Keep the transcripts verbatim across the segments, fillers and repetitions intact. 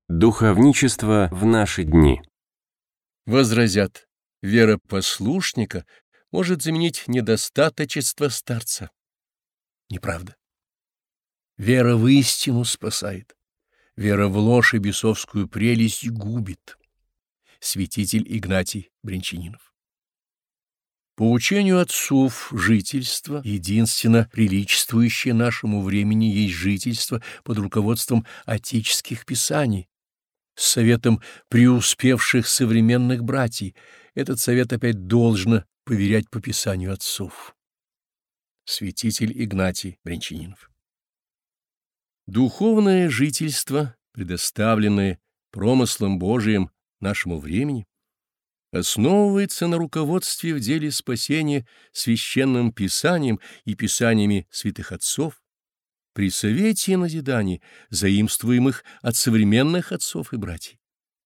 Духовничество в наши дни. Возразят, вера послушника может заменить недостаточество старца. Неправда. Вера в истину спасает. Вера в ложь и бесовскую прелесть губит. Святитель Игнатий Брянчанинов. По учению отцов, жительство, единственно приличествующее нашему времени, есть жительство под руководством отеческих писаний, с советом преуспевших современных братьев. Этот совет опять должно поверять по писанию отцов. Святитель Игнатий Брянчанинов. Духовное жительство, предоставленное промыслом Божиим нашему времени, основывается на руководстве в деле спасения священным писанием и писаниями святых отцов, при совете и назидании, заимствуемых от современных отцов и братьев.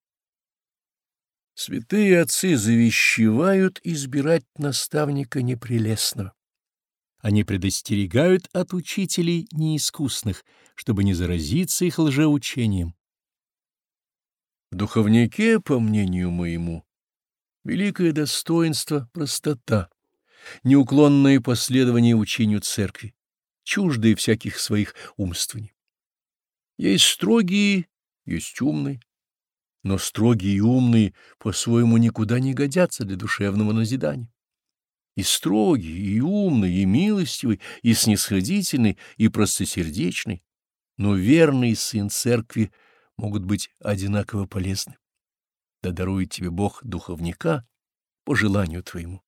Святые отцы завещевают избирать наставника непрелестного. Они предостерегают от учителей неискусных, чтобы не заразиться их лжеучением. В духовнике, по мнению моему, великое достоинство — простота, неуклонное последование учению церкви, чуждые всяких своих умствований. Есть строгие, есть умные, но строгие и умные по-своему никуда не годятся для душевного назидания. И строгий, и умный, и милостивый, и снисходительный, и простосердечный, но верный сын церкви могут быть одинаково полезны. Да дарует тебе Бог духовника по желанию твоему.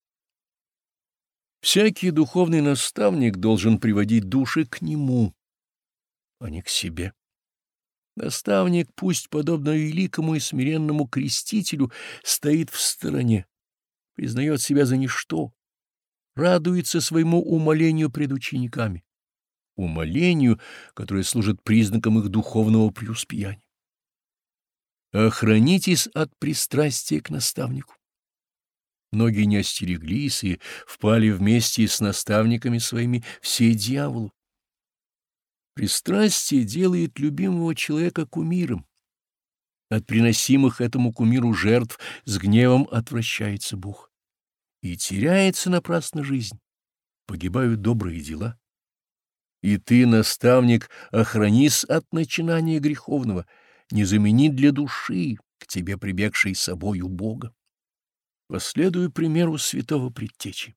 Всякий духовный наставник должен приводить души к нему, а не к себе. Наставник, пусть подобно великому и смиренному крестителю, стоит в стороне, признает себя за ничто, радуется своему умолению пред учениками, умолению, которое служит признаком их духовного преуспеяния. Охранитесь от пристрастия к наставнику. Многие не остереглись и впали вместе с наставниками своими все дьяволу. Пристрастие делает любимого человека кумиром. От приносимых этому кумиру жертв с гневом отвращается Бог. И теряется напрасно жизнь, погибают добрые дела. И ты, наставник, охранись от начинания греховного, не замени для души, к тебе прибегшей собою Бога. Последуй примеру святого предтечи.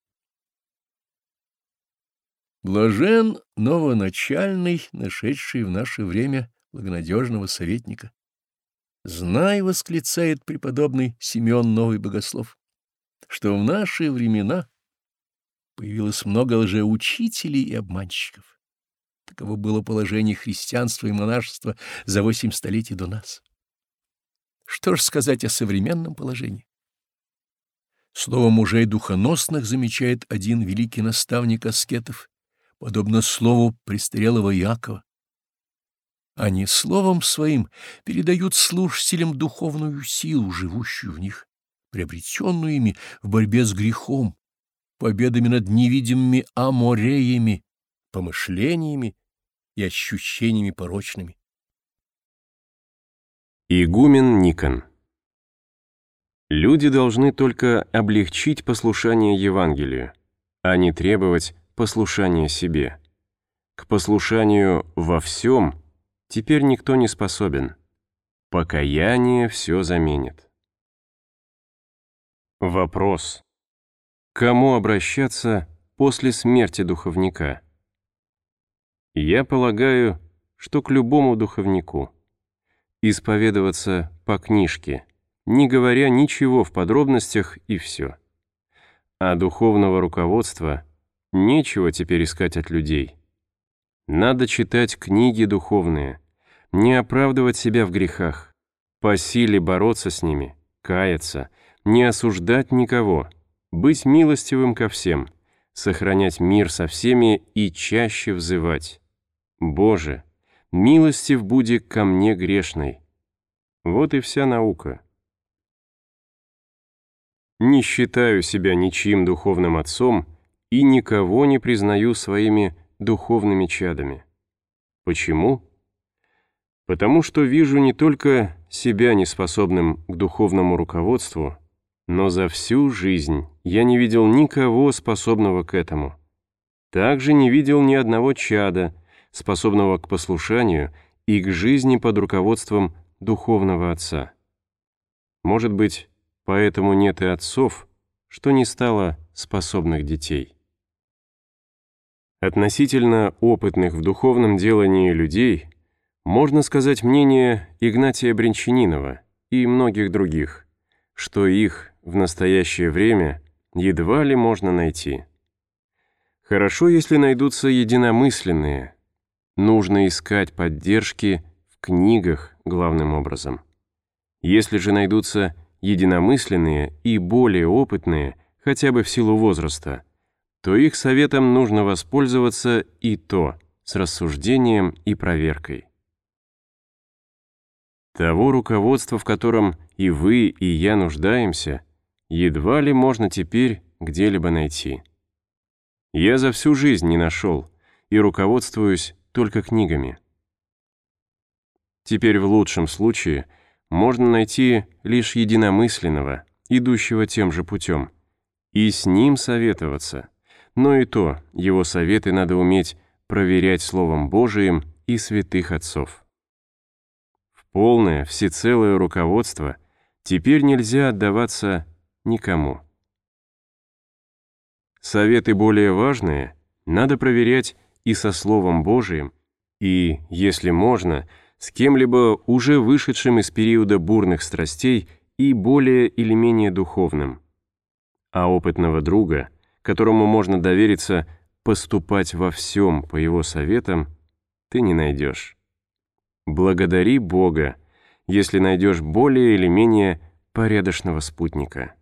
Блажен новоначальный, нашедший в наше время благонадежного советника. Знай, восклицает преподобный Симеон Новый Богослов, что в наши времена появилось много лжеучителей и обманщиков. Таково было положение христианства и монашества за восемь столетий до нас. Что ж сказать о современном положении? Слово мужей духоносных замечает один великий наставник аскетов, подобно слову престарелого Иакова. Они словом своим передают слушателям духовную силу, живущую в них, приобретенную ими в борьбе с грехом, победами над невидимыми амореями, помышлениями и ощущениями порочными. Игумен Никон. Люди должны только облегчить послушание Евангелию, а не требовать послушания себе. К послушанию во всем теперь никто не способен. Покаяние все заменит. Вопрос. К кому обращаться после смерти духовника? Я полагаю, что к любому духовнику. Исповедоваться по книжке, не говоря ничего в подробностях, и все. А духовного руководства нечего теперь искать от людей. Надо читать книги духовные, не оправдывать себя в грехах, по силе бороться с ними, каяться, не осуждать никого, быть милостивым ко всем, сохранять мир со всеми и чаще взывать: «Боже, милостив буди ко мне грешной». Вот и вся наука. Не считаю себя ничьим духовным отцом и никого не признаю своими духовными чадами. Почему? потому что вижу не только себя неспособным к духовному руководству, но за всю жизнь я не видел никого, способного к этому. Также не видел ни одного чада, способного к послушанию и к жизни под руководством духовного отца. Может быть, поэтому нет и отцов, что не стало способных детей. Относительно опытных в духовном делании людей можно сказать мнение Игнатия Брянчанинова и многих других, что их в настоящее время едва ли можно найти. Хорошо, если найдутся единомысленные. Нужно искать поддержки в книгах главным образом. Если же найдутся единомысленные и более опытные, хотя бы в силу возраста, то их советом нужно воспользоваться и то с рассуждением и проверкой. Того руководства, в котором и вы, и я нуждаемся, едва ли можно теперь где-либо найти. Я за всю жизнь не нашел и руководствуюсь только книгами. Теперь в лучшем случае можно найти лишь единомысленного, идущего тем же путем, и с ним советоваться, но и то его советы надо уметь проверять Словом Божиим и святых отцов. В полное, всецелое руководство теперь нельзя отдаваться никому. Советы более важные надо проверять и со Словом Божиим, и, если можно, с кем-либо уже вышедшим из периода бурных страстей и более или менее духовным. А опытного друга, которому можно довериться поступать во всем по его советам, ты не найдешь. Благодари Бога, если найдешь более или менее порядочного спутника.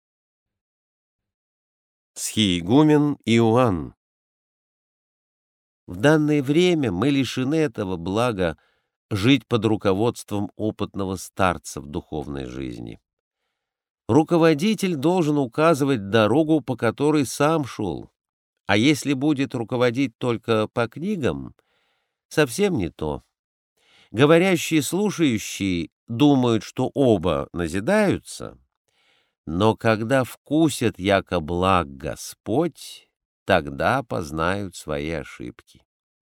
Схиегумен Иоанн. В данное время мы лишены этого блага жить под руководством опытного старца в духовной жизни. Руководитель должен указывать дорогу, по которой сам шел, а если будет руководить только по книгам, совсем не то. Говорящие и слушающие думают, что оба назидаются, но когда вкусят яко благ Господь, тогда познают свои ошибки.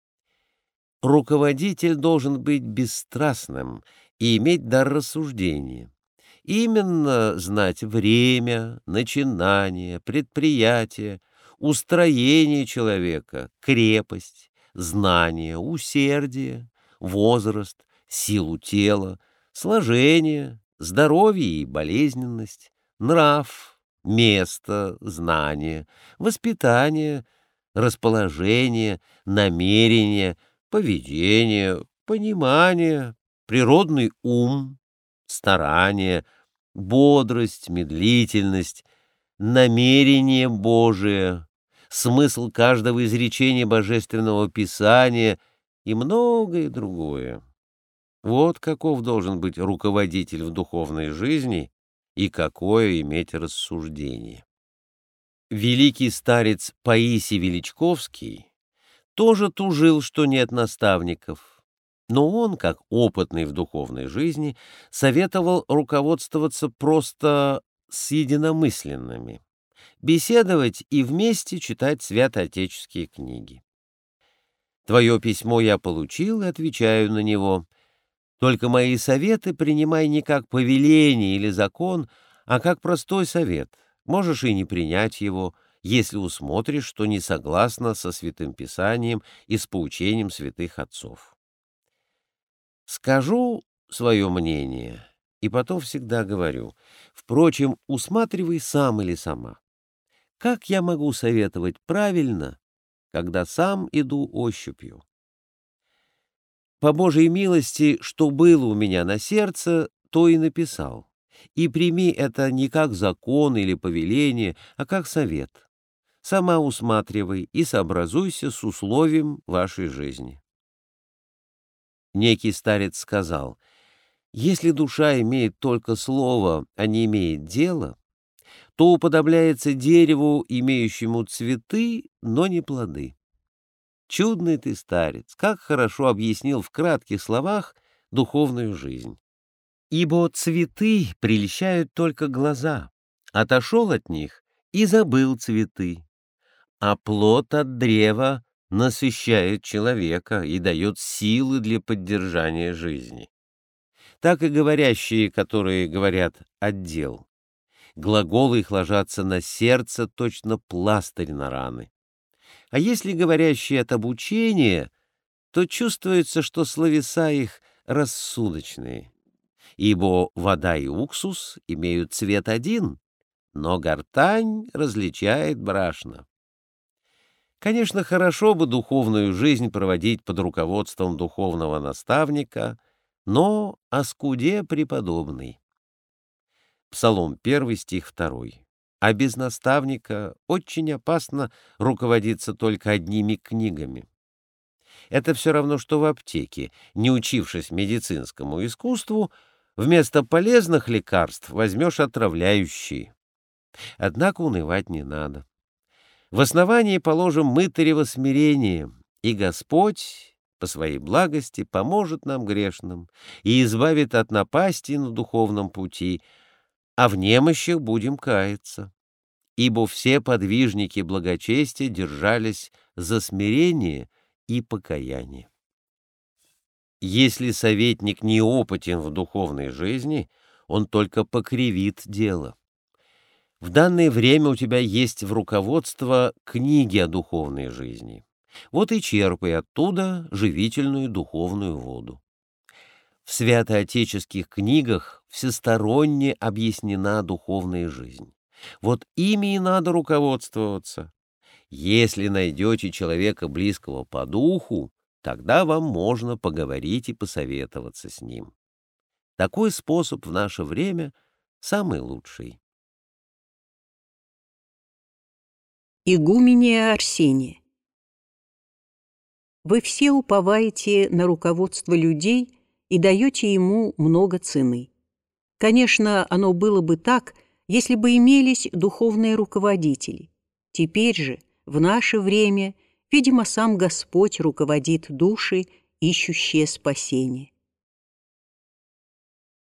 Руководитель должен быть бесстрастным и иметь дар рассуждения. Именно знать время, начинание, предприятие, устроение человека, крепость, знание, усердие, возраст, силу тела, сложение, здоровье и болезненность, нрав, место, знание, воспитание, расположение, намерение, поведение, понимание, природный ум, старание, бодрость, медлительность, намерение Божие, смысл каждого изречения Божественного Писания и многое другое. Вот каков должен быть руководитель в духовной жизни и какое иметь рассуждение. Великий старец Паисий Величковский тоже тужил, что нет наставников. Но он, как опытный в духовной жизни, советовал руководствоваться просто с единомысленными, беседовать и вместе читать святоотеческие книги. Твое письмо я получил и отвечаю на него. Только мои советы принимай не как повеление или закон, а как простой совет. Можешь и не принять его, если усмотришь, что не согласно со Святым Писанием и с поучением святых отцов. Скажу свое мнение, и потом всегда говорю. Впрочем, усматривай сам или сама. Как я могу советовать правильно, когда сам иду ощупью? По Божьей милости, что было у меня на сердце, то и написал. И прими это не как закон или повеление, а как совет. Сама усматривай и сообразуйся с условием вашей жизни. Некий старец сказал: если душа имеет только слово, а не имеет дела, то уподобляется дереву, имеющему цветы, но не плоды. Чудный ты старец, как хорошо объяснил в кратких словах духовную жизнь. Ибо цветы прельщают только глаза, отошел от них и забыл цветы, а плод от древа насыщает человека и дает силы для поддержания жизни. Так и говорящие, которые говорят от дел. Глаголы их ложатся на сердце, точно пластырь на раны. А если говорящие от обучения, то чувствуется, что словеса их рассудочные. Ибо вода и уксус имеют цвет один, но гортань различает брашно. Конечно, хорошо бы духовную жизнь проводить под руководством духовного наставника, но о скуде преподобный. Псалом первый, стих второй. А без наставника очень опасно руководиться только одними книгами. Это все равно, что в аптеке, не учившись медицинскому искусству, вместо полезных лекарств возьмешь отравляющие. Однако унывать не надо. В основании положим мытарево смирение, и Господь по своей благости поможет нам грешным и избавит от напасти на духовном пути, а в немощах будем каяться. Ибо все подвижники благочестия держались за смирение и покаяние. Если советник неопытен в духовной жизни, он только покривит дело. В данное время у тебя есть в руководство книги о духовной жизни. Вот и черпай оттуда живительную духовную воду. В святоотеческих книгах всесторонне объяснена духовная жизнь. Вот ими и надо руководствоваться. Если найдете человека близкого по духу, тогда вам можно поговорить и посоветоваться с ним. Такой способ в наше время самый лучший. Игумения Арсения. Вы все уповаете на руководство людей и даете ему много цены. Конечно, оно было бы так, если бы имелись духовные руководители. Теперь же, в наше время, видимо, сам Господь руководит души, ищущие спасения.